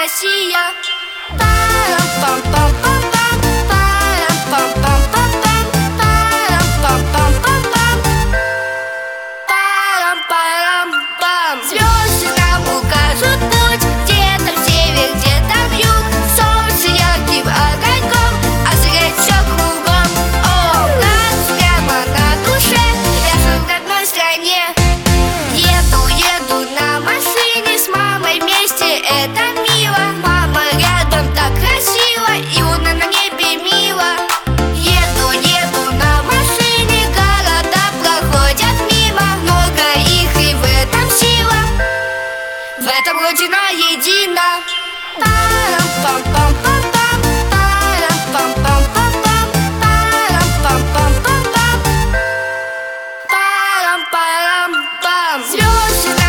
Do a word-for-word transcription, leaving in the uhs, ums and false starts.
Россия. Парам-пам-пам-пам-пам, парам-пам-пам-пам-пам, парам-пам-пам-пам-пам, парам-парам-пам. Звезды нам укажут путь, где-то север, где-то юг. Солнце ярким огоньком осветит все кругом. О, радость прямо на душе, я живу в родной стране. Еду, еду на машине с мамой вместе, это мило. Мама рядом так красиво, и луна на небе мило. Еду, еду на машине, города проходят мимо. Много их, и в этом сила, в этом Родина едина. Парам-пам-пам-пам-пам, парам-пам-пам-пам-пам, парам-пам-пам-пам-пам, парам-парам-пам. Звезды